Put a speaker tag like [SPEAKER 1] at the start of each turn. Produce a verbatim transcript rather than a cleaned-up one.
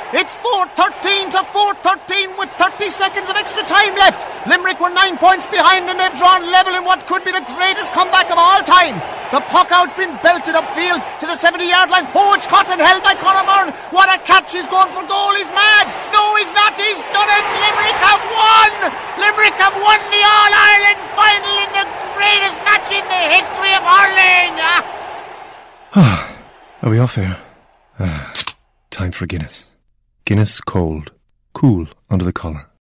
[SPEAKER 1] It's four thirteen to four thirteen with thirty seconds of extra time left. Limerick were nine points behind and they've drawn level in what could be the greatest comeback of all time. The puck out's been belted upfield to the seventy-yard line. Oh, it's caught and held by Conor Byrne. What a catch. He's going for goal. He's mad. No, he's not. He's done it. Limerick have won. Limerick have won the All-Ireland final in the greatest match in the history of hurling.
[SPEAKER 2] Are we off here? Ah, time for Guinness. Guinness cold. Cool under the collar.